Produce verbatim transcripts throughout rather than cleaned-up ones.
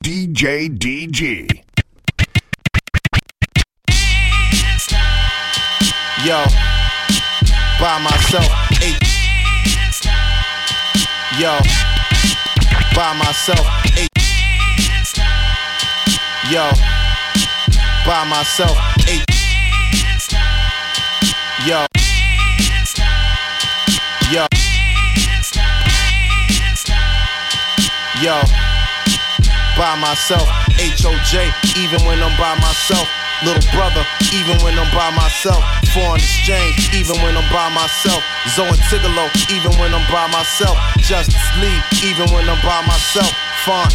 D J D G. Yo, by myself, eight. Yo, by myself, eight. Yo, by myself, eight. Yo, yo, yo, by myself, H O J, even when I'm by myself. Little brother, even when I'm by myself. Foreign exchange, even when I'm by myself. Zoe and Tigolo, even when I'm by myself. Justice League, even when I'm by myself. Font,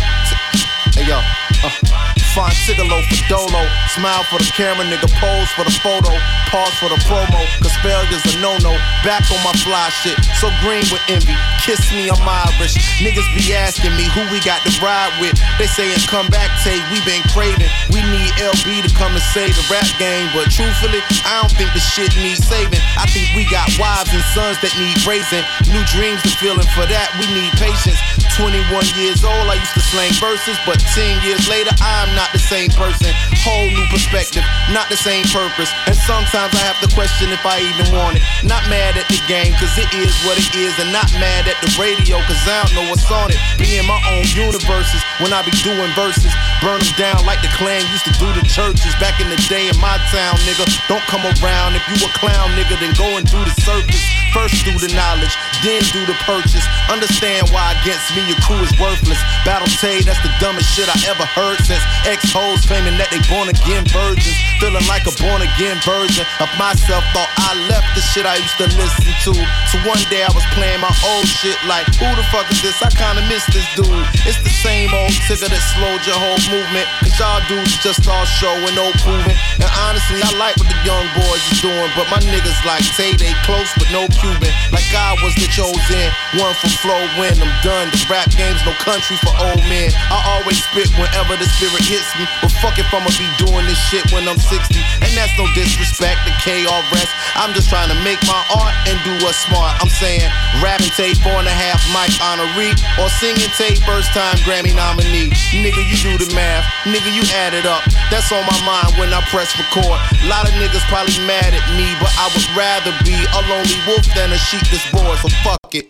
hey yo, uh. Font Tigolo for Dolo. Smile for the camera, nigga, pose for the photo. Pause for the promo, cause failure's a no-no. Back on my fly shit, so green with envy. Kiss me, I'm Irish. Niggas be asking me who we got to ride with. They sayin' come back, tape, we been craving. We need L B to come and save the rap game. But truthfully, I don't think the shit needs saving. I think we got wives and sons that need raising. New dreams to feeling, for that we need patience. twenty-one years old, I used to slang verses, but ten years later, I'm not the same person. Whole new perspective, not the same purpose. And sometimes I have to question if I even want it. Not mad at the game, cause it is what it is. And not mad at the radio, cause I don't know what's on it. Be in my own universes when I be doing verses. Burn them down like the Klan used to do the churches. Back in the day in my town, nigga. Don't come around if you a clown, nigga, then go and do the circus. First do the knowledge, then do the purchase. Understand why against me your crew is worthless. Battle Tay, that's the dumbest shit I ever heard since ex-hoes claiming that they born again virgins. Feeling like a born again version of myself. Thought I left the shit I used to listen to. So one day I was playing my old shit like, who the fuck is this? I kinda miss this dude. It's the same old ticker that slowed your whole movement. Cause y'all dudes just all show and no proving. And honestly, I like what the young boys is doing, but my niggas like Tay, they close but no Cuban. Like I was the chosen one for flow when I'm done. The rap game's no country for old men. I always spit whenever the spirit hits me. But fuck if I'ma be doing this shit when I'm sixty. And that's no disrespect to K R S. I'm just trying to make my art and do what's smart. I'm saying rapping tape, four and a half mic honoree, or singing tape, first time Grammy nominee. Nigga, you do the math. Nigga, you add it up. That's on my mind when I press record. A lot of niggas probably mad at me, but I would rather be a lonely wolf than a sheep that's bored. So fuck it.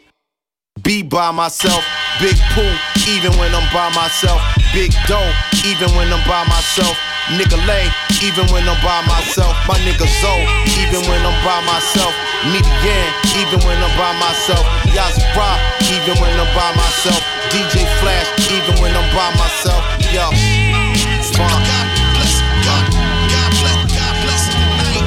Be by myself. Big Pooh, even when I'm by myself. Big Doe, even when I'm by myself. Nigga Lay, even when I'm by myself. My nigga Zoe, even when I'm by myself. Median, even when I'm by myself. Yazra, even when I'm by myself. D J Flash, even when I'm by myself. Yo, fun. God bless, God, God bless, God bless tonight.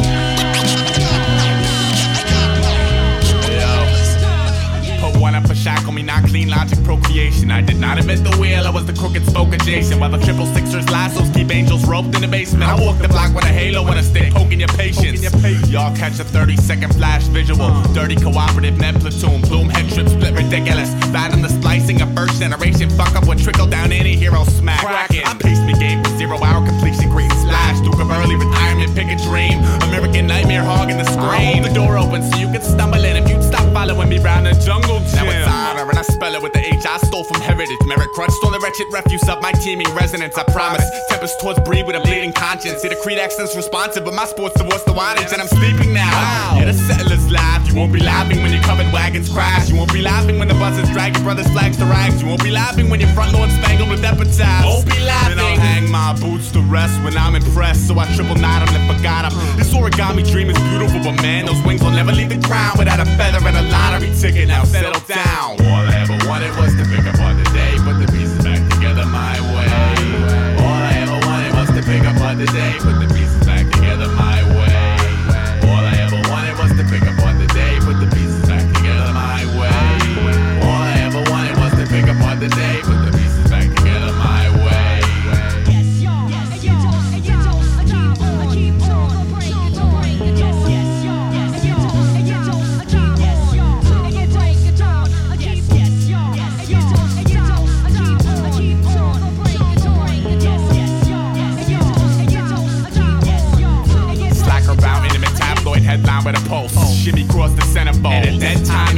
Put one up a shackle me, not clean logic procreation. I did not invent the wheel, I was the crooked spoke adjacent. While the triple sixers lassos keep angels roped in the basement. I walk the block with a halo and a stick, poking your patience. Y'all catch a thirty second flash visual. Dirty cooperative med platoon, bloom head trip split ridiculous. Bad on the splicing of first generation. Fuck up what trickle down any hero smack. I pace me game for zero hour completion, great slash. Duke of early retirement, pick a dream. American nightmare hogging the screen. The door open so you can stumble in if you'd stop following me round the jungle gym. Now it's honor and I spell it with the H I stole from heritage. Merit crutch stole the wretched refuse of my teaming resonance. I promise. Tempest towards breed with a bleeding conscience. See the creed accent's responsive, but my sports divorce the wattage and I'm sleeping now. Wow. Yeah, the settlers laugh. You won't be laughing when your covered wagons crash. You won't be laughing when the buses drag your brother's flags to rags. You won't be laughing when your front lawn spangled with epitaphs. Won't be laughing. Then I'll hang my boots to rest when I'm impressed. So I triple knot him and forgot him. This origami dream is beautiful, but man, those wings will never leave the ground without a feather and a lottery ticket. Now settle down. All I ever wanted was to pick up on the day, put the pieces back together my way. All I ever wanted was to pick up on the day, put the pieces back together my way. All I ever wanted was to pick up on the day, put the pieces back together my way. All I ever wanted was to pick up on the day, put the pieces back together my way. Yes, y'all. Yes, y'all. And you don't stop. I keep on breaking, breaking. Yes, yes, y'all. Yes, y'all. And you don't stop. Yes, y'all. And you break it down. I keep, yes, y'all. Yes, y'all. And you don't stop. I keep on breaking, breaking. Yes, yes, y'all. And you don't, and you don't stop.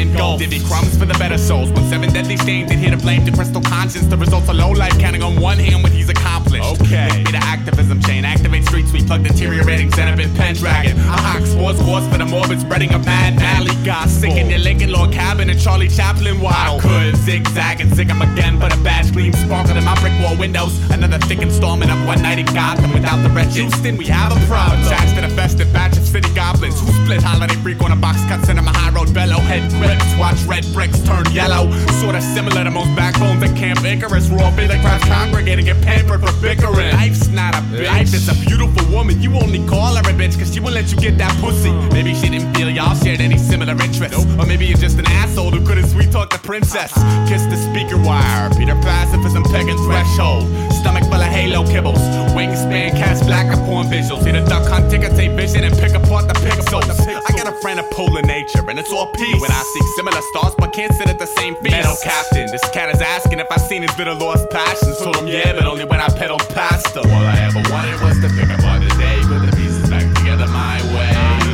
engulfed. Divvy crumbs for the better souls. When seven deadly stains, they here to blame the crystal conscience. The results of low life, counting on one hand what he's accomplished. Okay. Link me to activism chain, activate street sweep, plug deteriorating Zenobin Pendragon. I hawk sports wars for the morbid spreading of mad valley gossip. In your Lincoln Log cabin and Charlie Chaplin wild. I could zigzag and zig 'em again, but a badge gleam sparkled in my brick wall windows. Another thick installment of One Night in Gotham without the wretched. Houston, we have a problem. Attached to the festive batch of city goblins who split holiday freak on a box cut cinema high road bellow. Head grips, watch red bricks turn yellow. Sorta similar to most backbones at Camp Icarus. Raw big crowds congregating, get pampered for bickering. Life's not a bitch. Life is a beautiful woman. You only call her a bitch cause she won't let you get that pussy. Maybe she didn't feel y'all shared any similar interests. Or maybe you're just an asshole who couldn't sweet talk the princess. Kiss the speaker wire, Peter Pacifism pegging threshold. Stomach full of halo kibbles. Wingspan cast black upon visuals. See the duck hunt, ticker tape vision and pick apart the pixels. I got a friend of polar nature and it's all peace. When I see similar stars but can't sit at the same feast. Meadow Captain, this cat is asking if I seen his bitter lost passions. Told him yeah, but only when I pedaled past him. All I ever wanted was to pick apart the day, put the pieces back together my way.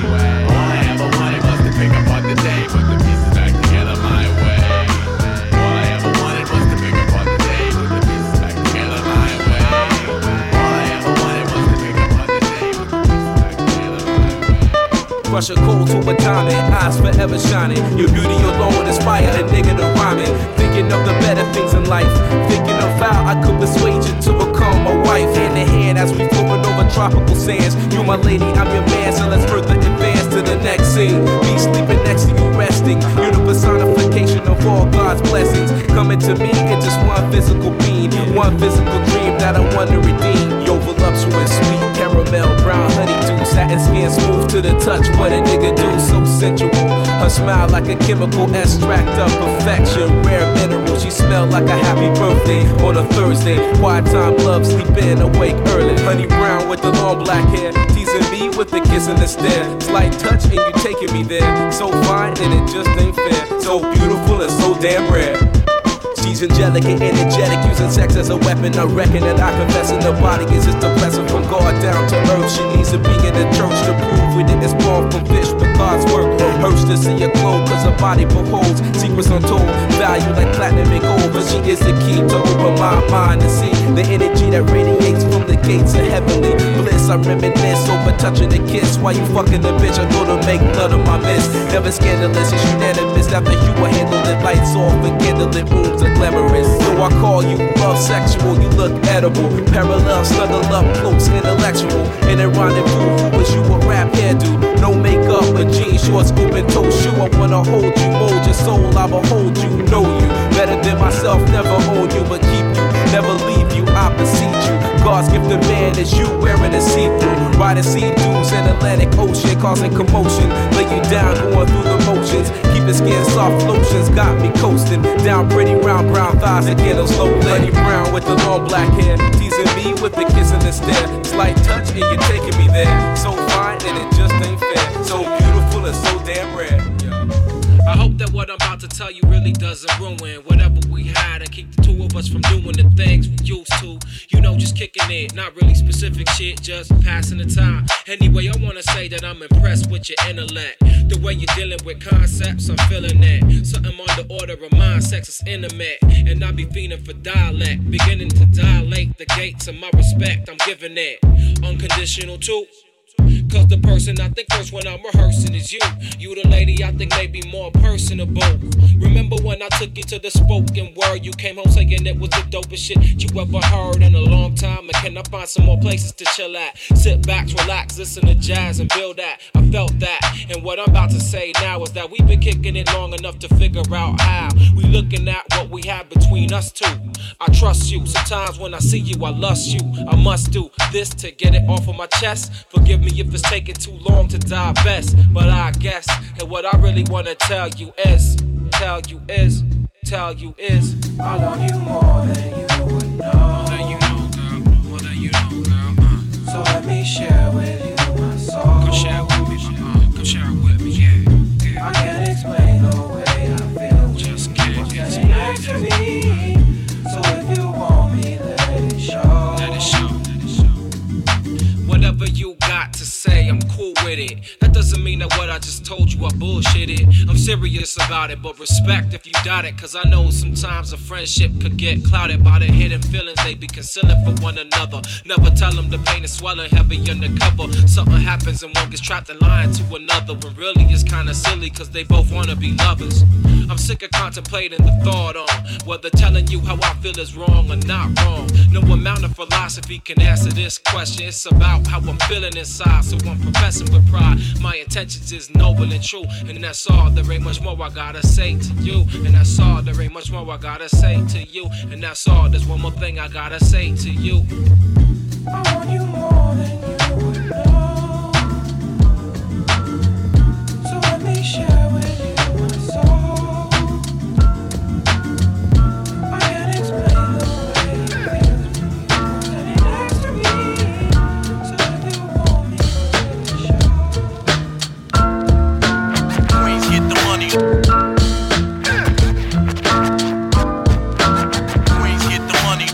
All I ever wanted was to pick apart the day, put the pieces back together my way. All I ever wanted was to pick apart the day, put the pieces back together my way. All I ever wanted was to pick apart the day, put the pieces back together my way. Crush a cold to a diamond, eyes forever shining. Your beauty alone inspire a nigga to rhyming. Thinking of the better things in life, thinking of how I could persuade you to become a wife. Hand in hand as we floating over tropical sands. You my lady, I'm your man, so let's further advance to the next scene. Me sleeping next to you resting. You're the personification of all God's blessings. Coming to me in just one physical being, one physical dream that I want to redeem. Yo, voluptuous, sweet caramel, brown honeydew, satin skin smooth to the touch. What a nigga do, so sensual. Her smile like a chemical extract of perfection. Rare mineral, she smell like a happy birthday on a Thursday. Quiet time, love, sleep in, awake early. Honey brown with the long black hair, teasing me with the kiss and the stare. Slight touch and you taking me there. So fine and it just ain't fair. So beautiful and so damn rare. She's angelic and energetic, using sex as a weapon. I reckon that I confess in the body is just a blessing from God down to earth. She needs to be in the church to prove we didn't spawn from fish, but God's work. Hurts to see her glow, cause her body beholds secrets untold, value like platinum and gold. But she is the key to open my mind to see the energy that radiates from the gates of heavenly bliss. I reminisce over touching a kiss while you fucking the bitch. I go to make none of my miss. Never scandalous, it's unanimous. After you were handled, the lights off and candlelit rooms are glamorous. So I call you love sexual, you look edible. Parallel, snuggle up close, intellectual. In a rendezvous, who wish you a rap hairdo? No makeup, but jeans, shorts, open toe shoe. I wanna hold you, mold your soul, I behold you, know you better than myself, never own you, but keep you, never leave you, I beseech you. God's gift to man is you wearing a see-through, riding sea-dews in Atlantic Ocean, causing commotion, lay you down, going through the motions, keep the skin soft, lotions got me coasting, down pretty round brown thighs again, I'm slow Lenny Brown with the long black hair, teasing me with the kiss and the stare, slight touch and you're taking me there, so fine and it just ain't fair, so beautiful and so damn rare. I hope that what I'm about to tell you really doesn't ruin whatever we had and keep the two of us from doing the things we used to. You know, just kicking it, not really specific shit, just passing the time. Anyway, I wanna say that I'm impressed with your intellect. The way you're dealing with concepts, I'm feeling that. Something on the order of mind, sex is intimate. And I be feeling for dialect, beginning to dilate the gates of my respect. I'm giving it unconditional too. Cause the person I think first when I'm rehearsing is you. You the lady I think may be more personable. Remember when I took you to the spoken word? You came home saying it was the dopest shit you ever heard in a long time. And can I find some more places to chill at? Sit back, relax, listen to jazz and build that. I felt that. And what I'm about to say now is that we've been kicking it long enough to figure out how. We looking at what we have between us two. I trust you. Sometimes when I see you, I lust you. I must do this to get it off of my chest. Forgive me if it's taking too long to divest, but I guess, and what I really wanna tell you is, tell you is, tell you is, I love you more than you would know. More than you know, girl, more than you know, girl. Uh. So let me share with you my soul. Come share with me, uh, come share with me, yeah, yeah. I can't explain the way I feel. Just can't explain it to me. So if you want me, let it show. Let it show. Whatever you got to say, I'm cool with it. That doesn't mean that what I I just told you I bullshitted. I'm serious about it, but respect if you doubt it. Cause I know sometimes a friendship could get clouded by the hidden feelings they be concealing for one another. Never tell them the pain is swelling heavy undercover. Something happens and one gets trapped in lying to another. When really it's kinda silly cause they both wanna be lovers. I'm sick of contemplating the thought on whether telling you how I feel is wrong or not wrong. No amount of philosophy can answer this question. It's about how I'm feeling inside, so I'm professing with pride. My intentions is noble and true, and that's all. There ain't much more I gotta say to you, and that's all. There ain't much more I gotta say to you, and that's all. There's one more thing I gotta say to you. I want you more than you would know. So let me share with you my soul. I can't explain the way it feels when you're standing next to me. So if you want me, let me show. Queens get the money. Queens get the money.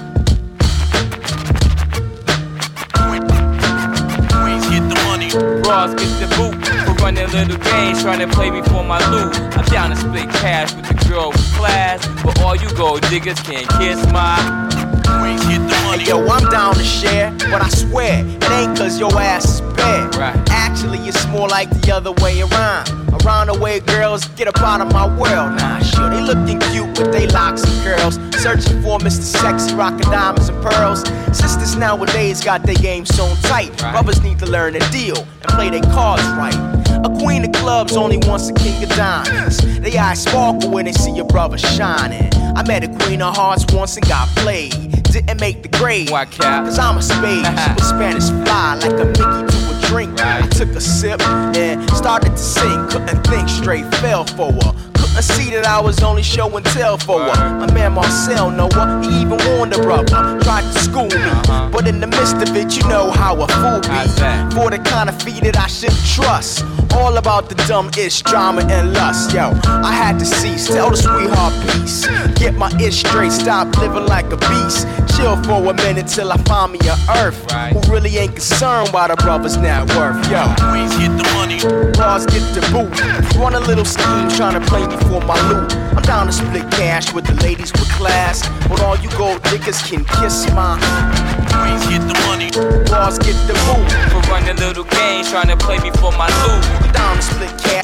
Queens get the money. Bras get the boot for running little games, trying to play me for my loot. I'm down to split cash with the girl with class, but all you gold diggers can't kiss my. Queens get the money. Hey, yo, I'm down to share, but I swear it ain't cause your ass is bad. Right. Actually, it's more like the other way around. Around the way girls get up out of my world. Nah, sure, they looking cute with they locks and curls, searching for Mister Sexy, rocking diamonds and pearls. Sisters nowadays got their game sewn tight. Right. Brothers need to learn the deal and play their cards right. A queen of clubs only wants a king of diamonds. They eyes sparkle when they see your brother shining. I met a queen of hearts once and got played. Didn't make the grade. Why, Cap? Cause I'm a spade. She was Spanish fly like a Mickey to a drink. Right. I took a sip and started to sing. Couldn't think straight, fell for her. Couldn't see that I was only show and tell for her. My man Marcel know her. He even warned the brother. Tried to school me. Uh-huh. But in the midst of it, you know how a fool How's be. that? For the kind of fee that I shouldn't trust. All about the dumb-ish drama and lust. Yo, I had to cease. Tell the sweetheart peace. Get my ish straight. Stop living like a beast. Chill for a minute till I find me a earth. Right. Who really ain't concerned by the brother's net worth. Yo, Queens get the money. bras get the boot. Run a little scheme trying to play me for my loot. I'm down to split cash with the ladies with class. But all you gold diggers can kiss my. Queens get the money. Bras get the boot. For running little games, trying to play me for my loot. I'm down to split cash.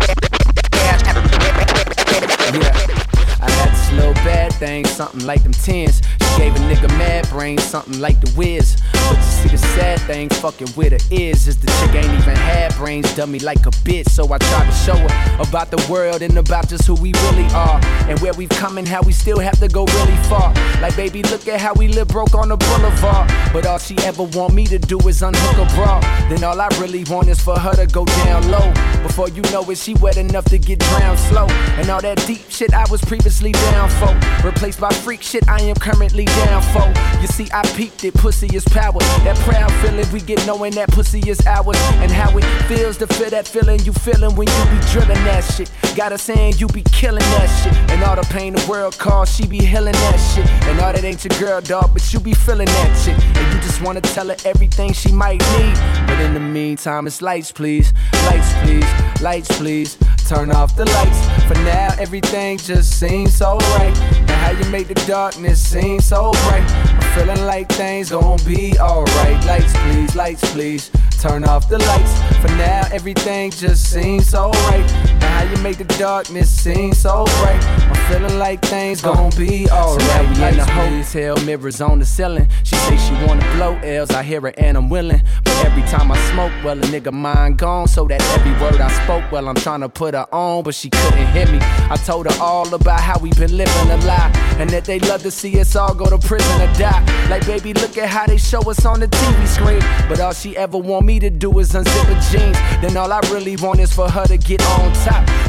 Yeah, I had this little bad thing, something like them tens. She gave a nigga mad brain, something like the Wiz. But you see the sad thing, fucking with her is, is the chick ain't even had brains, dummy like a bitch. So I tried to show her about the world and about just who we really are, and where we've come and how we still have to go really far. Like, baby, look at how we live broke on the boulevard. But all she ever want me to do is unhook a bra. Then all I really want is for her to go down low. Before you know it, she wet enough to get drowned slow. And all that deep shit I was previously down for, replaced by freak shit I am currently down for. You see, I peeped it, pussy is power. That proud feeling we get knowing that pussy is ours. And how it feels to feel that feeling you feeling when you be drilling that shit. Got her saying you be killing that shit. And all the pain the world calls, she be healing that shit. And all that ain't your girl, dog, but you be feeling that shit. And you just wanna tell her everything she might need. But in the meantime, it's lights, please. Lights, please. Lights, please. Turn off the lights. For now, everything just seems so right. And how you make the darkness seem so bright. I'm feeling like things gon' be alright. Lights, please. Lights, please. Turn off the lights. For now, everything just seems so right. And how you make the darkness seem so bright. I'm feeling like things gon' be alright. So now we in the hotel, mirrors on the ceiling. She say she wanna blow L's, I hear her and I'm willing. But every time I smoke, well, a nigga mind gone. So that every word I spoke, well, I'm trying to put her on, but she couldn't hear me. I told her all about how we been living a lie, and that they love to see us all go to prison or die. Like, baby, look at how they show us on the T V screen. But all she ever want me to do is unzip her jeans. Then all I really want is for her to get on top.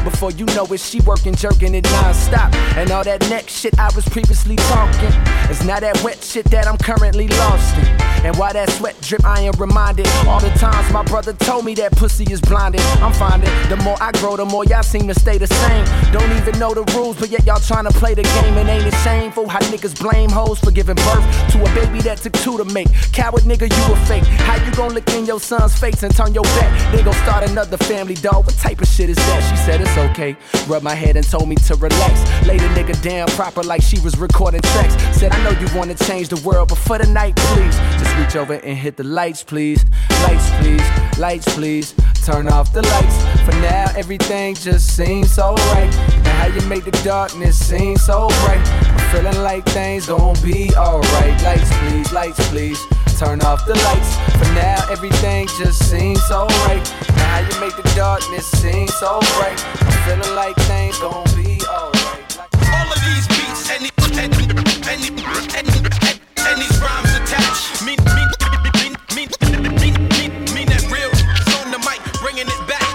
Before you know it, she working, jerking it non-stop. And all that neck shit I was previously talking is now that wet shit that I'm currently lost in. And while that sweat drip, I am reminded all the times my brother told me that pussy is blinded. I'm finding the more I grow, the more y'all seem to stay the same. Don't even know the rules, but yet y'all trying to play the game. And ain't it shameful how niggas blame hoes for giving birth to a baby that took two to make? Coward nigga, you a fake. How you gon' look in your son's face and turn your back? They gon' start another family, dog. What type of shit is that? She said it's okay. Rubbed my head and told me to relax. Laid a nigga down proper like she was recording tracks. Said I know you wanna change the world, but for the night, please just reach over and hit the lights, please. Lights, please. Lights, please. Turn off the lights. For now, everything just seems so right. And how you make the darkness seem so bright. I'm feeling like things gon' be alright. Lights, please. Lights, please. Turn off the lights. For now, everything just seems so right. And how you make the darkness seem so bright. I'm feeling like things gon' be alright. All of these beats and, and, and, and, and, and these rhymes attached mean, mean, mean, mean, mean, mean, mean that real is on the mic, bringing it back.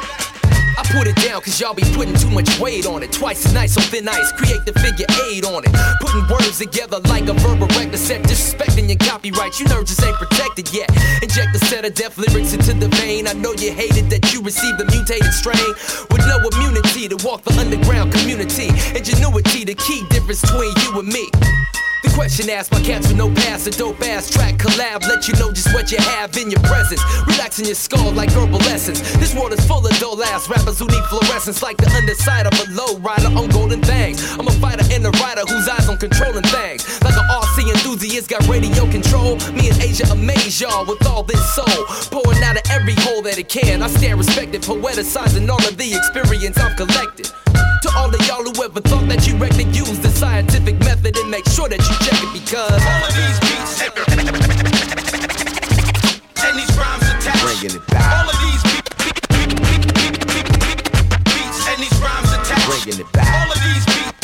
I put it down cause y'all be putting too much weight on it. Twice as nice on thin ice, create the figure eight on it. Putting words together like a verbal record set. Disrespecting your copyright, you nerds just ain't protected yet. Inject a set of deaf lyrics into the vein. I know you hated that you received the mutated strain. With no immunity to walk the underground community. Ingenuity, the key difference between you and me. The question asked by cats with no past, a dope ass track collab, let you know just what you have in your presence. Relaxing your skull like herbal essence. This world is full of dull ass rappers who need fluorescence like the underside of a low rider on golden things. I'm a fighter and a writer whose eyes on controlling things. Like an R C enthusiast got radio control. Me and Asia amaze y'all with all this soul. Pouring out of every hole that it can. I stand respected, poeticizing all of the experience I've collected. To all of y'all who ever thought that you wrecked and use the scientific method and make sure that you check it because all of these beats and, and these rhymes attached. Bringing it back. All of these beats, beats and these rhymes attached. Bringing it back. All of these beats,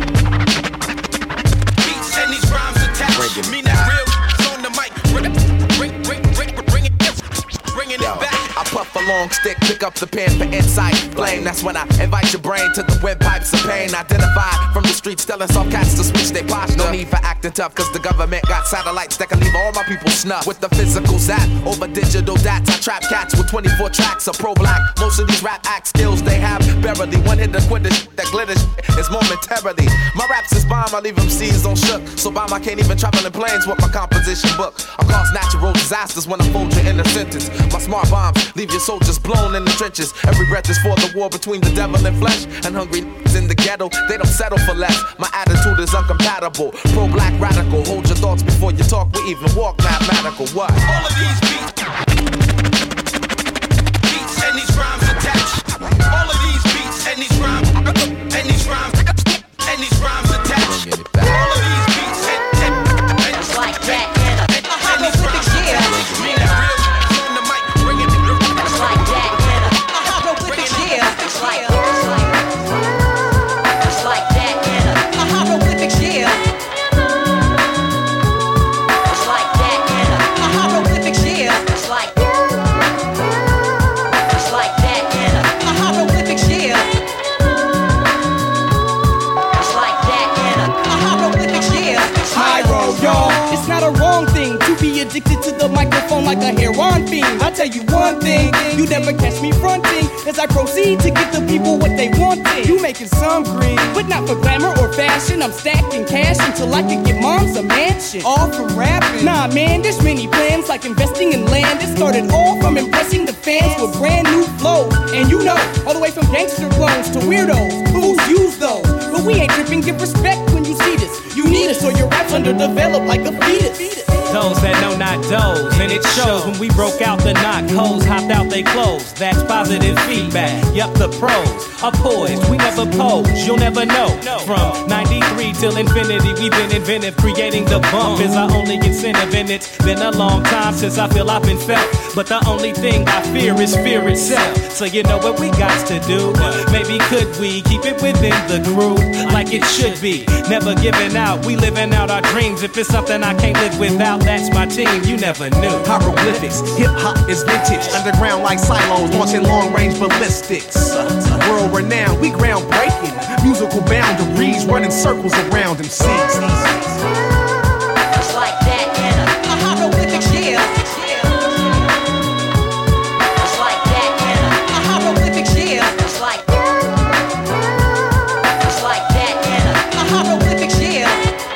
beats and these rhymes attached. Bringing it mean back. that real is on the mic. Bring, bring, bring, bring, bring it, bringing Yo, it back. I puff a long stick, pick up the pen for insight. Flame, that's when I invite your brain to the windpipes of pain. Identify from the streets, telling soft cats to switch their posture. No need for acting tough, cause the government got satellites that can leave all my people snuffed. With the physical zap, over digital dats, I trap cats with twenty-four tracks of pro-black. Most of these rap act skills they have barely. One hit to quit the shit that glitters is momentarily. My raps is bomb, I leave them seas on shook. So bomb I can't even travel in planes with my composition book. I cause natural disasters when I fold you in a sentence. My smart bombs leave your soldiers blown in the trenches. Every breath is for the war between the devil and flesh. And hungry in the ghetto, they don't settle for less. My attitude is uncompatible. Pro-black radical, hold your thoughts before you talk. We even walk mathematical. What? All of these beats, beats and these rhymes attached. All of these beats and these rhymes, and these rhymes, and these rhymes attached. Bringing it back. All of these beats and, and, and It's like that, and, and, and these rhymes attached. Mean that real is on the mic, bringing it. it's like that, Bringing it. it's like, it's like, it's like that, Hieroglyphics, yeah. it's like that, Hieroglyphics, yeah. it's like, it's like that, Hieroglyphics, yeah. it's like that, Hieroglyphics, yeah. Pyro, y'all. It's not a wrong thing to be addicted to the microphone like a heroin fiend. I'll tell you one thing, you never catch me fronting as I proceed to give the people what they wanted. You making some green, but not for glamour or fashion. I'm stacking cash until I can get moms a mansion. All from rapping? Nah, man, there's many plans like investing in land. It started all from impressing the fans with brand new flows. And you know, all the way from gangster clones to weirdos, who's use those. But we ain't tripping, give respect when you see this. You need us or your rap's underdeveloped like a fetus. Those that know not those, and it shows when we broke out the knock hoes, hopped out they clothes. That's positive feedback. Yup, the pros are poised. We never pose, you'll never know. From ninety-three till infinity, we've been inventive. Creating the bump is our only incentive, and it's been a long time since I feel I've been felt. But the only thing I fear is fear itself. So you know what we got to do? Maybe could we keep it within the groove like it should be? Never giving out, we living out our dreams. If it's something I can't live without, that's my team, you never knew. Hieroglyphics, hip hop is vintage. Underground like silos, launching long range ballistics. World renowned, we groundbreaking. Musical boundaries, running circles around M Cs. Just like that, Anna. A hieroglyphics, yeah. Just like that, Anna. A hieroglyphics, yeah. Just like that. Just like that, Anna. A hieroglyphics, yeah.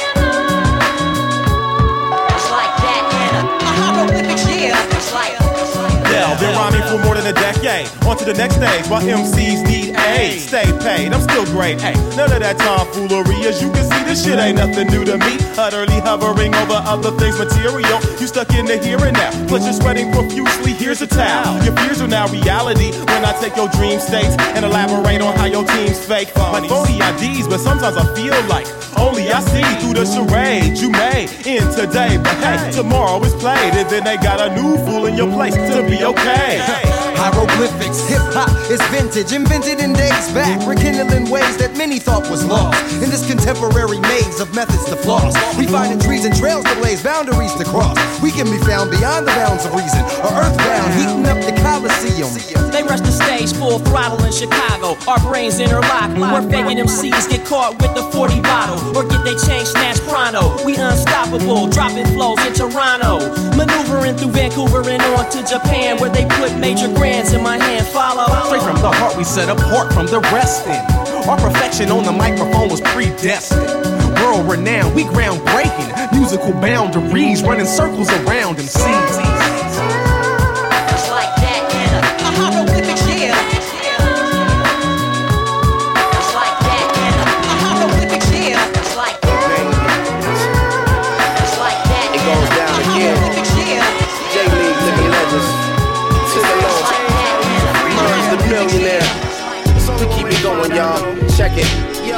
Just like that, Anna. A hieroglyphics, yeah. Just like. Yeah, been rhyming for more than a decade. On to the next stage while M Cs need aid. Stay paid, I'm still great. Hey, none of that tomfoolery. As you can see, this shit ain't nothing new to me. Utterly hovering over other things material. You stuck in the here and now. Pleasure spreading profusely, here's a towel. Your fears are now reality when I take your dream states and elaborate on how your team's fake. Like phony I Ds, but sometimes I feel like only I see through the charade you made in today. But hey, tomorrow is played, and then they got a new fool in your place to be okay. Hieroglyphics, hip-hop is vintage, invented in days back, rekindling ways that many thought was lost. In this contemporary maze of methods to floss, we find in trees and trails to blaze, boundaries to cross. We can be found beyond the bounds of reason, or earthbound, heating up the Coliseum. They rush the stage full throttle in Chicago, our brains interlock, where faking M Cs get caught with the forty bottle, or get they chain snatched pronto. We unstoppable, dropping flows in Toronto, maneuvering through Vancouver and on to Japan, where they put major grands in my hand. Follow. Straight from the heart, we set apart from the rest. In our perfection on the microphone was predestined. World renowned, we groundbreaking. Musical boundaries, running circles around M Cs. Just like that, Anna. A hieroglyphics, yeah. Just like that, Anna. A hieroglyphics, yeah. Just like that. Just like that. It goes down again. J-League, living legends. To the Lord. Merge the millionaire. So we keep it going, y'all. Check it. Yo,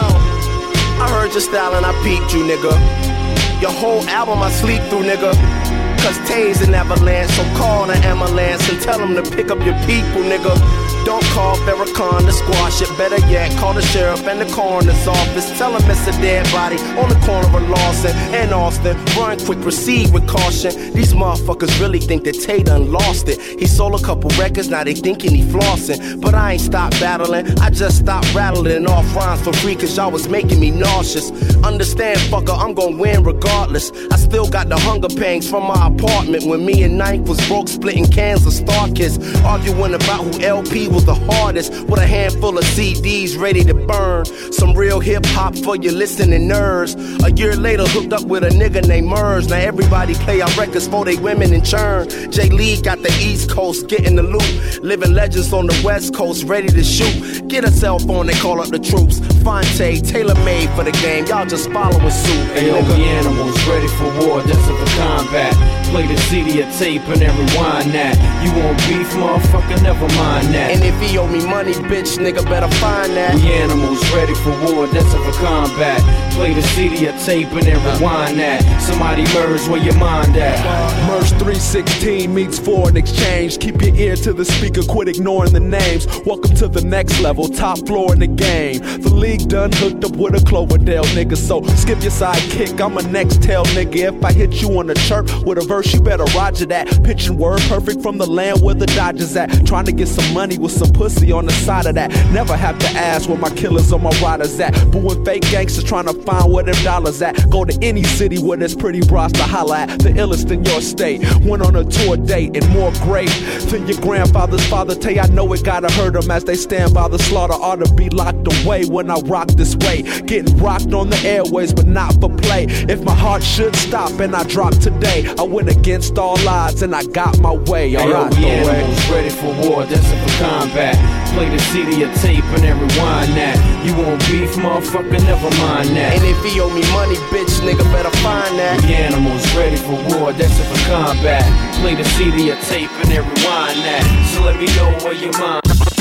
I heard your style and I peeped you, nigga. Your whole album I sleep through, nigga. Cause Tay's an avalanche, so call an ambulance and tell them to pick up your people, nigga. Don't call Farrakhan to squash it. Better yet, call the sheriff and the coroner's office. Tell them it's a dead body on the corner of Lawson and Austin. Run quick, proceed with caution. These motherfuckers really think that Tay done lost it. He sold a couple records, now they thinking he flossing. But I ain't stopped battling, I just stopped rattling off rhymes for free cause y'all was making me nauseous. Understand, fucker, I'm gon' win regardless. I still got the hunger pangs from my apartment when me and Ninth was broke, splitting cans of Star Kiss, arguing about who L P was the hardest, with a handful of C Ds ready to burn. Some real hip-hop for your listening nerds. A year later, hooked up with a nigga named Merge. Now everybody play our records for they women in churn. J-League got the East Coast getting the loot. Living legends on the West Coast ready to shoot. Get a cell phone and call up the troops. Fonte, tailor-made for the game. Y'all just following suit. Hey, yo, we animals ready for war, destined for combat. Play the C D or tape and then rewind that. You want beef, motherfucker, never mind that. And if he owe me money, bitch, nigga better find that. We animals ready for war, destined for combat. Play the C D or tape and then rewind that. Somebody merge where your mind at. Merge three sixteen meets foreign exchange. Keep your ear to the speaker, quit ignoring the names. Welcome to the next level, top floor in the game. The league done hooked up with a Cloverdale nigga, so skip your sidekick, I'm a next tail nigga. If I hit you on the chirp with a verse, you better roger that. Pitching word perfect from the land where the Dodgers at. Trying to get some money with some pussy on the side of that. Never have to ask where my killers or my riders at. Booing fake gangsters trying to find where them dollars at. Go to any city where there's pretty bras to holla at. The illest in your state. Went on a tour date and more great than your grandfather's father. Tay, I know it gotta hurt them as they stand by the slaughter. Ought to be locked away when I rock this way. Getting rocked on the airways but not for play. If my heart should stop and I drop today, I went against all odds and I got my way. Alright, hey, yo, we animals ready for war, destined for combat. Play the C D or tape and then rewind that. You want beef, motherfucker, never mind that. And if he owe me money, bitch, nigga better find that. We animals ready for war, destined for combat. Play the C D or tape and then rewind that. So let me know where your mind.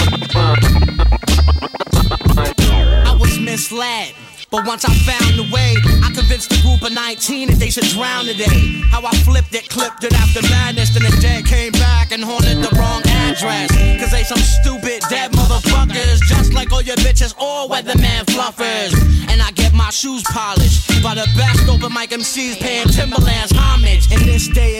I was misled. But once I found the way, I convinced the group of nineteen that they should drown today. How I flipped it, clipped it after madness, then the dead came back and haunted the wrong address. Cause they some stupid dead motherfuckers, just like all your bitches or weatherman fluffers. And I get my shoes polished by the best open mic M Cs paying Timberland's homage. In this day and age,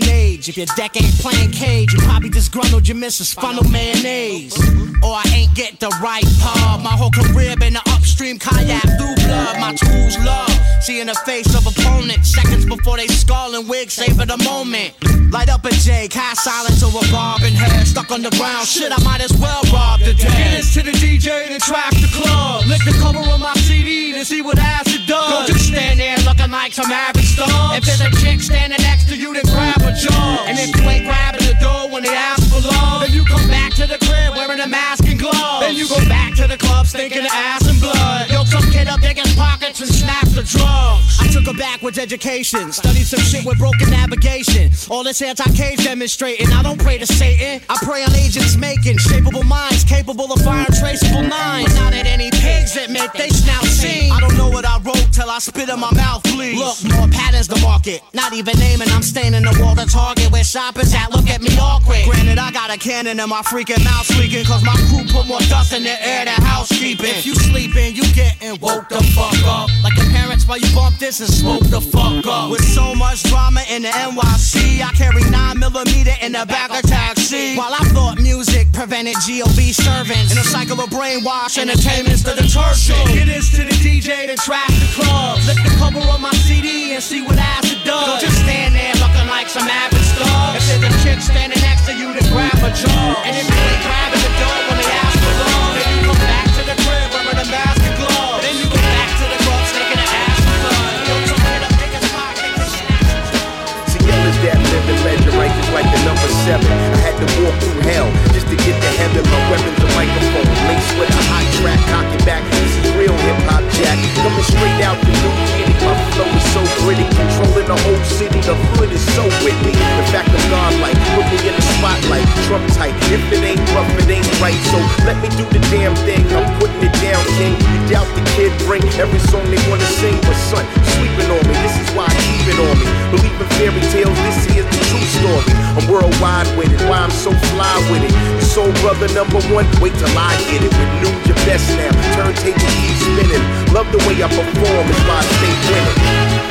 stage. If your deck ain't playing cage, you probably disgruntled your missus funnel mayonnaise. Or I ain't get the right pub. My whole career been an upstream kayak through blood. My tools love seeing the face of opponents seconds before they skull and wig savor the moment. Light up a J, cast silence over bobbing head. Stuck on the ground, shit, I might as well rob the dead. Get this to the D J and track the club. Lick the cover of my C D and see what acid does. Don't just stand there looking like some average stuff. If there's a chick standing next to you, then grab a jug. And if you ain't grabbing the dough when they ask for love, then you come back to the crib wearing a mask and gloves. Then you go back to the club stinking of ass and blood. Yo, some kid up digging pockets and snaps the drugs. I took a backwards education, studied some shit with broken navigation. All this anti-cage demonstrating. I don't pray to Satan, I pray on agents making shapeable minds capable of firing traceable lines. Not at any pigs that make they snout sing. I don't know what I wrote till I spit in my mouth, please. Look, more patterns to market. Not even naming, I'm staining the wall to Target where shoppers at. Look at me awkward. Granted, I got a cannon in my freaking mouth leaking, cause my crew put more dust in the air than housekeeping. If you sleeping, you getting woke the fuck up. Like your parents while you bump this and smoke the fuck up. With so much drama in the N Y C, I carry nine millimeter in the back of taxi. While I thought music prevented G O B servants in a cycle of brainwash entertainment's to the church. Get this to the D J to track the club. Lick the cover of my C D and see what acid does. Don't just stand there looking like some average stuff. If there's a chick standing next to you, then grab a jug. And if you ain't grabbing the dough when they ask for love, then you come back to the crib wearing a mask and gloves. Then you go back to the club stinking of ass and blood. Yo, some kid up niggas pockets and snatch. See, ill is that living legend, right? Just like the number seven. I had to walk through hell just to get to heaven. My weapon's a microphone, laced with a hot track, cock it back. This is real hip hop, Jack. Coming straight out the new kitty. My flow is so gritty, controlling the whole city. The hood is so with me. In fact, I'm godlike. Put me in the spotlight, Trump tight. If it ain't rough, it ain't right. So let me do the damn thing. I'm putting it down, king. You doubt the kid bring every song they wanna sing, but son, sleeping on me. This is why I keep it on me. Believe in fairy tales, this is the true story. I'm worldwide with it, why I'm so fly with it. You soul brother number one, wait till I get it. Renew your best now, turntable keep spinning. Love the way I perform, is why I stay winning.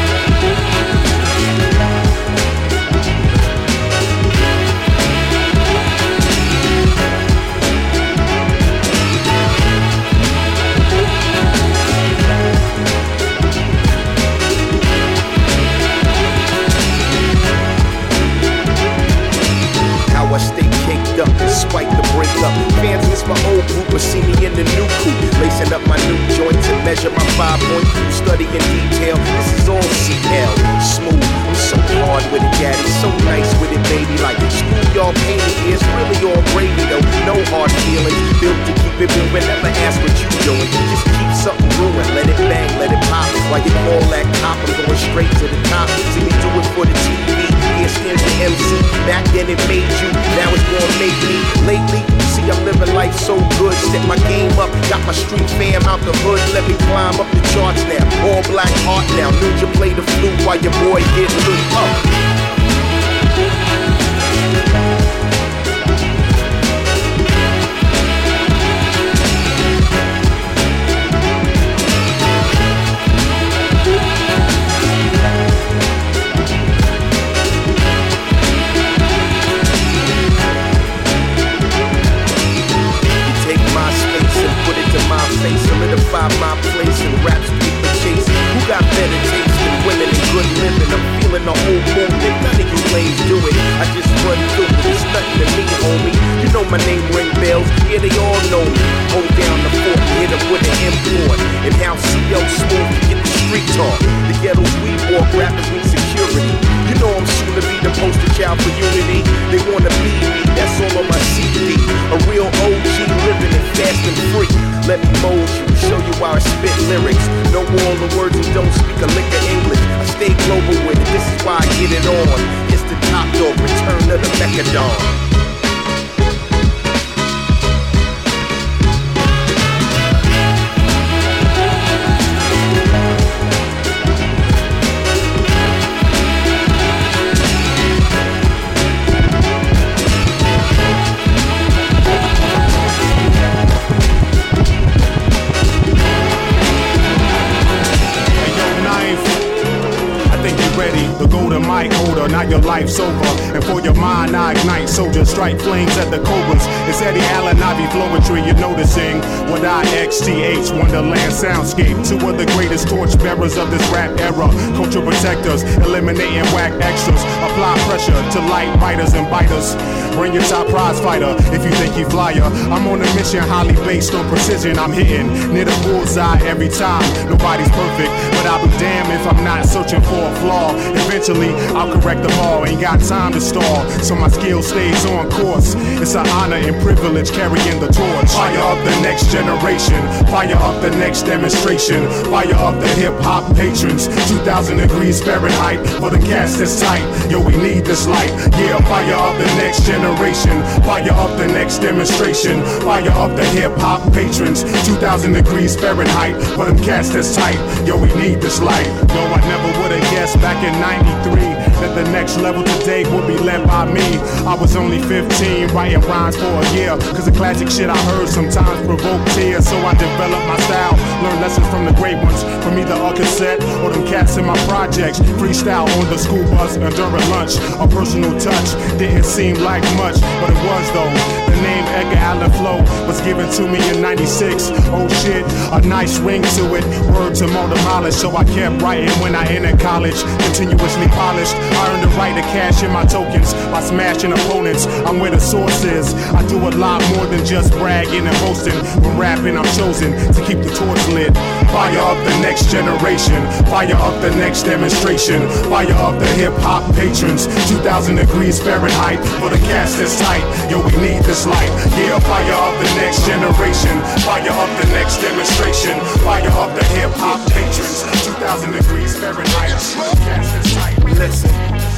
I stay caked up despite the breakup. Fans miss my old group but see me in the new coupe, lacing up my new joints and measure my five point. Study in detail, this is all C L. Smooth, I'm so hard with it, daddy. So nice with it, baby. Like schoolyard painting is really all gravy though. No hard feelings, built to keep it moving. Never ask what you doing, just keep something brewing. Let it bang, let it pop. While you call that cop, I'm going straight to the top. See me do it for the T V. Here stands the M C. Back then it made you, now it's gonna make me. Lately, see I'm living life so good. Step my game up, got my street fam out the hood. Let me climb up the charts now. All black heart now. Ninja play the flute while your boy get looped up. My face, solidify my place in rap's paper chase. Who got better taste than women and good living? I'm feeling the whole movement. None of you lames do it. I just run through it. It's nothing to me, homie. You know my name ring bells. Yeah, they all know me. Hold down the fort and hit them with an import. And how C O smooth to get the street talk. The ghettos we walk, rappers need security. You know I'm soon to be the poster child for unity. They wanna be me, that's all on my C D. A real O G living and fast and free. Let me mold you, show you how I spit lyrics. Know all the words and don't speak a lick of English. I stay global with it, this is why I get it on. It's the top dog, return to the Mechadon. your life's over. And for your mind, I ignite soldiers, strike flames at the cobras. It's Eddie Allen, Ivy Flowetry, you're noticing. What I X T H, Wonderland Soundscape. Two of the greatest torch bearers of this rap era. Culture protectors, eliminating whack extras. Apply pressure to light biters and biters. Bring your top prize fighter if you think you flyer. I'm on a mission highly based on precision. I'm hitting near the bullseye every time. Nobody's perfect, but I'll be damned if I'm not searching for a flaw. Eventually, I'll correct them all. Ain't got time to stall, so my skill stays on course. It's an honor and privilege carrying the torch. Fire up the next generation. Fire up the next demonstration. Fire up the hip hop patrons. two thousand degrees Fahrenheit for the cast that's tight. Yo, we need this light. Yeah, fire up the next generation. Fire up the next demonstration. Fire up the hip hop patrons. two thousand degrees Fahrenheit for them cast that's tight. Yo, we need this light. No, I never would've guessed back in ninety-three that the next level today would be led by me. I was only fifteen, writing rhymes for a year. Cause the classic shit I heard sometimes provoked tears. So I developed my style, learned lessons from the great ones. From either a cassette or them cats in my projects. Freestyle on the school bus and during lunch. A personal touch, didn't seem like much, but it was though. The name Edgar Allan Flow was given to me in ninety-six. Oh shit, a nice ring to it. Word to more demolished, so I kept writing when I entered college. Continuously polished, I earned the right to cash in my tokens by smashing opponents. I'm where the source is. I do a lot more than just bragging and boasting. When rapping, I'm chosen to keep the torch lit. Fire up the next generation. Fire up the next demonstration. Fire up the hip hop patrons. two thousand degrees Fahrenheit for the cast that's tight. Yo, we need this light. Yeah, fire up the next generation. Fire up the next demonstration. Fire up the hip hop patrons. two thousand degrees Fahrenheit for the cast that's tight. Listen.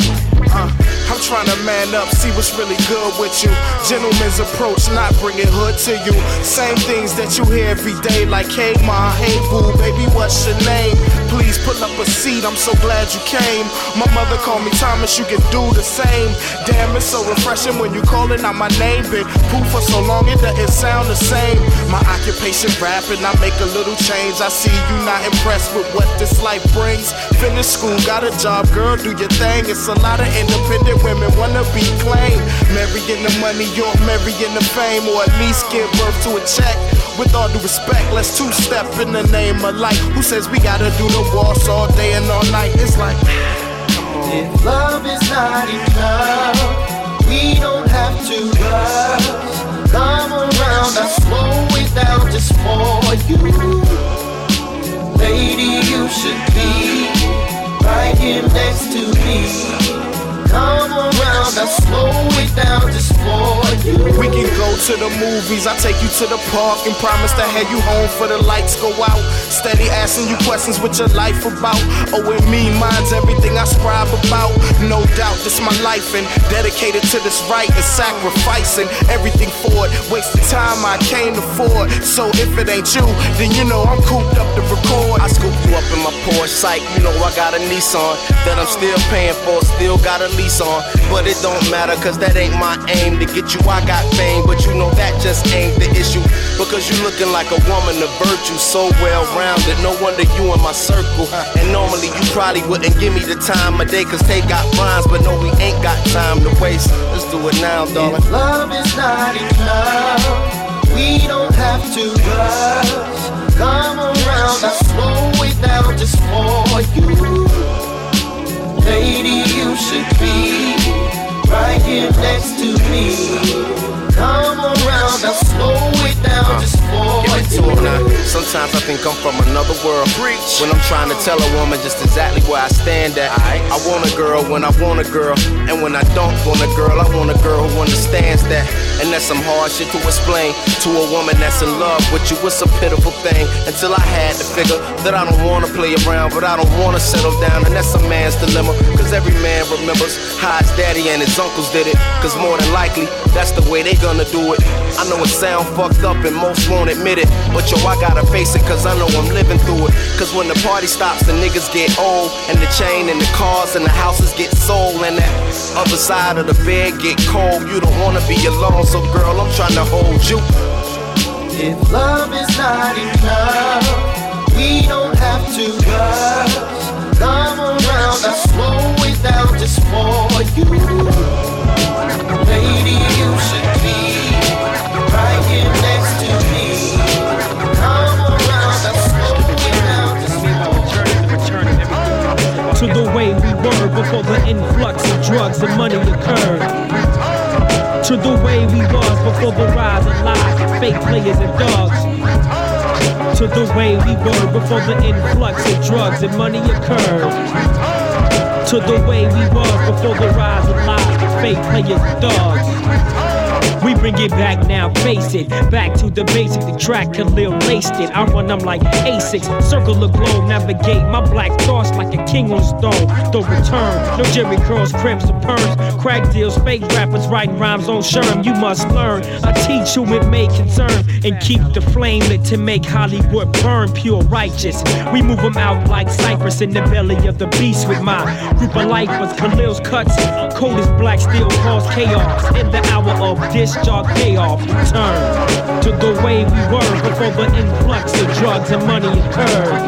Uh, I'm trying to man up, see what's really good with you. Gentleman's approach, not bringing hood to you. Same things that you hear every day, like hey ma, hey boo, baby, what's your name? Please pull up a seat, I'm so glad you came. My mother called me Thomas, you can do the same. Damn, it's so refreshing when you calling out my name. Been poof for so long, it doesn't sound the same. My occupation rapping, I make a little change. I see you not impressed with what this life brings. Finish school, got a job, girl, do your thing. It's a lot of independent women wanna be claimed. Marrying the money, you're marrying the fame, or at least give birth to a check. With all due respect, let's two-step in the name of life. Who says we gotta do the waltz all day and all night? It's like, if love is not enough, we don't have to rush. Come around, I slow it down just for you. Lady, you should be right here next to me. Come around, I slow it down just for you. we can go to the movies, I take you to the park and promise to have you home for the lights go out. Steady asking you questions what your life about. Oh, and me, mine's everything I strive about. No doubt, this my life and dedicated to this right and sacrificing everything for it. Wasting time I can't afford. So if it ain't you, then you know I'm cooped up to record. I scoop you up in my Porsche, psych, you know I got a Nissan that I'm still paying for, still got a lease on. But it don't matter, cause that ain't my aim to get you. I got fame, but you know that just ain't the issue. Because you looking like a woman of virtue, so well rounded. No wonder you in my circle. And normally you probably wouldn't give me the time of day, cause they got rhymes, but no, we ain't got time to waste. Let's do it now, darling. If love is not enough, we don't have to rush. Come around, I slow it down just for you. Lady, you should be right here next to me. Come around, I slow it down just for you. Now. Sometimes I think I'm from another world. Preach. When I'm trying to tell a woman just exactly where I stand at. I, I want a girl when I want a girl, and when I don't want a girl, I want a girl who understands that. And that's some hard shit to explain to a woman that's in love with you. It's a pitiful thing. Until I had to figure that I don't wanna play around, but I don't wanna settle down, and that's a man's dilemma. Cause every man remembers how his daddy and his uncles did it. Cause more than likely, that's the way they gonna do it. I know it sound fucked up and most won't admit it, but yo, I gotta face it cause I know I'm living through it. Cause when the party stops, the niggas get old, and the chain and the cars and the houses get sold, and that other side of the bed get cold. You don't wanna be alone, so girl, I'm trying to hold you. If love is not enough, we don't have to rush. Come around, I slow it it down just for you. Lady, you should be right here next to me. Come around, I'll slow it down just for you. To the way we were before the influx of drugs and money occurred. To the way we was before the rise of lies, fake players and thugs. To the way we were before the influx of drugs and money occurred. To the way we was before the rise of lies, fake players and thugs. We bring it back now, face it. Back to the basic, the track Khalil laced it. I run them like Asics, circle the globe, navigate my black thoughts like a king on stone. The return, no Jerry curls, crimps or perms, crack deals, fake rappers writing rhymes on Sherm. You must learn, I teach you it may concern, and keep the flame lit to make Hollywood burn pure righteous. We move them out like Cypress in the belly of the beast with my group of lifers. Khalil's cuts, cold as black steel cause chaos. In the hour of discharge payoff, return to the way we were before the influx of drugs and money occurred.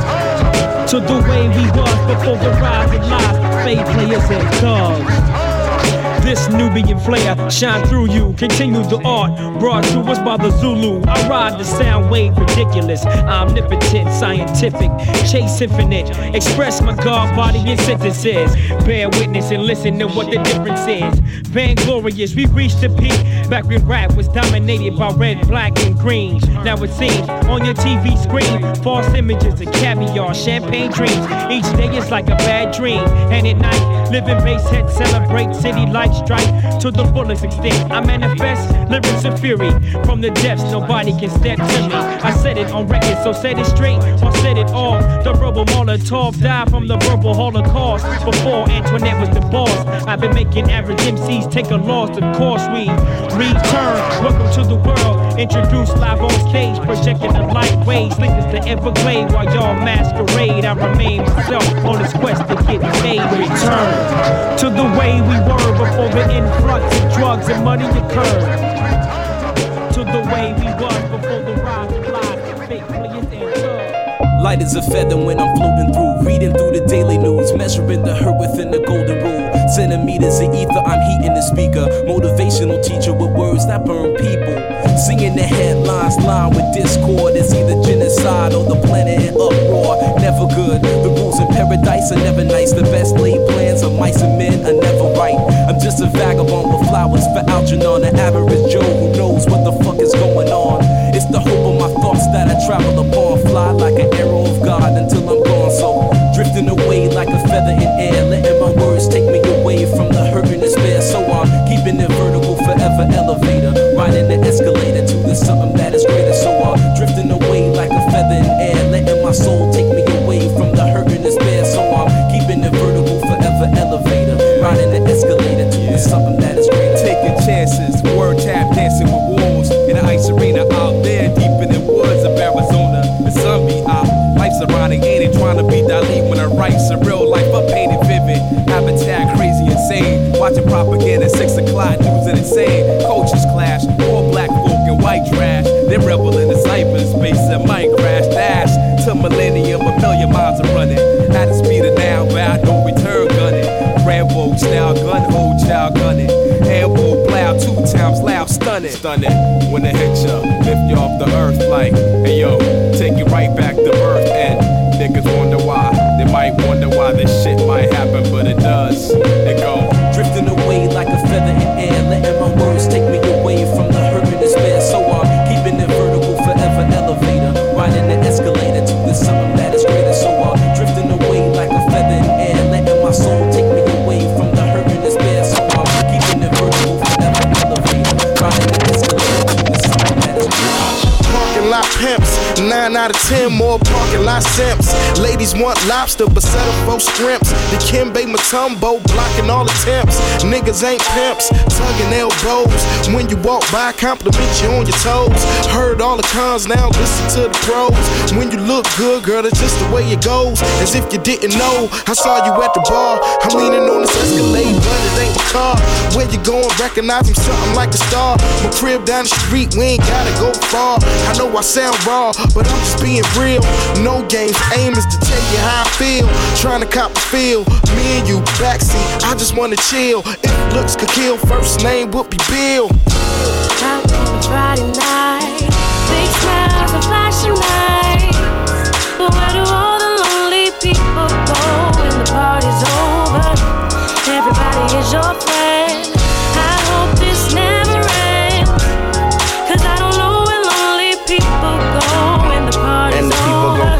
To the way we was before the rise of lies, fake players and thugs. This Nubian flair shine through you. Continue the art brought to us by the Zulu. I ride the sound wave ridiculous, omnipotent, scientific, chase infinite. Express my God body in sentences. Bear witness and listen to what the difference is. Vainglorious, we reached the peak back when rap was dominated by red, black, and green. Now it seems on your T V screen, false images of caviar, champagne dreams. Each day is like a bad dream, and at night, living base head celebrate city life. Strike to the fullest extent. I manifest lyrics of fury from the depths. Nobody can step to me. I said it on record, so set it straight or said it all. The verbal Molotov died from the verbal Holocaust. Before Antoinette was the boss, I've been making average M Cs take a loss. Of course we return. Welcome to the world. Introduced live on stage, projecting the light waves. Link us to Everglade while y'all masquerade. I remain myself on this quest to get paid. Return to the way we were before the influx of drugs and money occurred. To the way we was before the rise of lies, fake players and thugs. Light as a feather when I'm floating through, reading through the daily news, measuring the hurt within the golden rule. Centimeters of ether, I'm heating the speaker. Motivational teacher with words that burn people. Singing the headlines, line with discord. It's either genocide or the planet in uproar. Never good. The rules in paradise are never nice. The best laid plans of mice and men are never right. I'm just a vagabond with flowers for Algernon, an average Joe who knows what the fuck is going on. It's the hope of my thoughts that I travel upon. Fly like an arrow of God until I'm gone. So drifting away like a feather in air, letting my words take me away from the hurt and despair. So I'm keeping it vertical, forever elevator, riding the escalator to the something that is greater. So I'm drifting away like a feather in air, letting my soul take me away from the hurt and despair. So I'm keeping it vertical, forever elevator, riding the escalator to the something that is greater. Taking chances, word tap dancing with wolves in an ice arena out there deep in the woods of Arizona. The sun be out, life's ironic, ain't it? Trying to be Dali when I write surreal life, I paint it vivid. Habitat crazy, insane. Watching propaganda, six o'clock news and insane. Cultures clash, all black folk and white trash. They rebel in the cyberspace and might crash. Dash to millennium, a million miles are running. At the speed of now, bound no return gunning. Rambo style gun, hold child gunning. Ambo plow two times loud, stunning. Stunning when it hits ya, lift you off the earth like, hey yo, take you right back to birth. And niggas wonder why, they might wonder why this shit might happen, but it does. It go drifting away like a feather in air, letting my words take me away from the hurt and despair. So I'm keeping it vertical, forever elevator, riding the escalator to the something that is greater. So I'm drifting away like a feather in air, letting my soul take me away from the hurt and despair. So I'm keeping it vertical, forever elevator, riding the escalator to the something that is greater. Parking lot pimps, nine out of ten more parking lot simps. Ladies want lobster, but settle for scrimps. The Kimbe Matumbo blocking all attempts. Niggas ain't pimps, tugging elbows. When you walk by, compliment you on your toes. Heard all the cons, now listen to the pros. When you look good, girl, that's just the way it goes. As if you didn't know, I saw you at the bar. I'm leaning on this Escalade, but it ain't the car. Where you going, recognize I'm something like a star. My crib down the street, we ain't gotta go far. I know I sound raw, but I'm just being real. Know no games. Aim is to tell you how I feel. Trying to cop a feel. Me and you backseat. I just wanna chill. If looks could kill, first name would be Bill. Out on a Friday night, big smiles and flashing lights. But where do all the lonely people go when the party's over? Everybody is your friend. I hope this never ends, 'cause I don't know where lonely people go when the party's And the people over.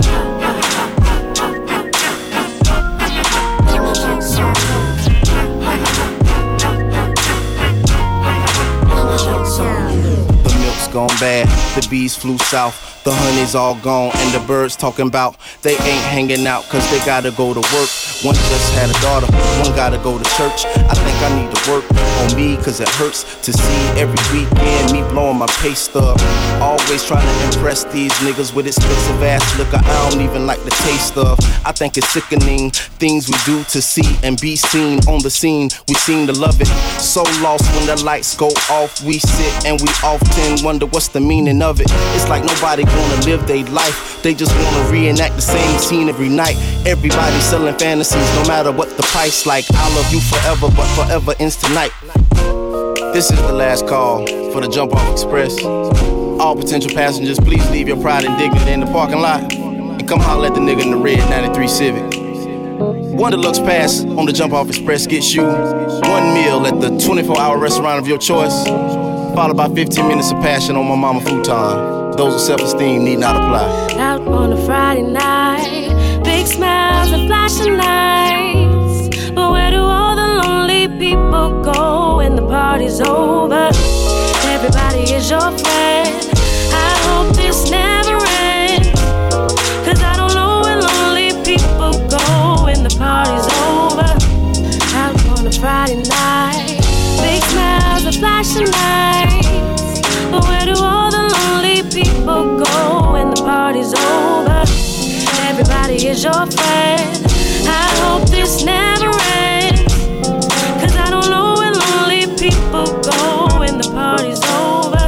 The milk's gone bad, the bees flew south, the honey's all gone, and the birds talking about they ain't hanging out cause they gotta go to work. One just had a daughter, one gotta go to church. I think I need to work on me cause it hurts to see every weekend me blowing my pay stub. Always trying to impress these niggas with expensive ass liquor I don't even like the taste of. I think it's sickening things we do to see and be seen on the scene. We seem to love it, so lost when the lights go off. We sit and we often wonder what's the meaning of it. It's like nobody gonna live their life, they just wanna reenact the same scene every night. Everybody selling fantasies no matter what the price. Like I love you forever but forever ends tonight. This is the last call for the Jump Off Express. All potential passengers, please leave your pride and dignity in the parking lot and come holler at the nigga in the red ninety-three Civic. One deluxe pass on the Jump Off Express gets you one meal at the twenty-four hour restaurant of your choice, followed by fifteen minutes of passion on my mama futon. Those with self-esteem need not apply. Out on a Friday night, big smiles and flashing lights. But where do all the lonely people go when the party's over? Everybody is your friend. I hope this never ends, 'cause I don't know where lonely people go when the party's over. Out on a Friday night, big smiles and flashing lights. But where do all the lonely people go when the party's over? Everybody is your friend. I hope this never ends, 'cause I don't know where lonely people go when the party's over.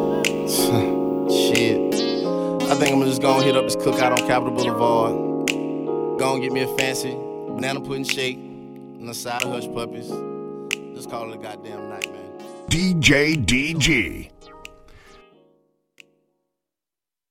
Shit. I think I'm gonna just go and hit up this cookout on Capitol Boulevard. Go and get me a fancy banana pudding shake and a side of hush puppies. Just call it a goddamn night, man. D J D G.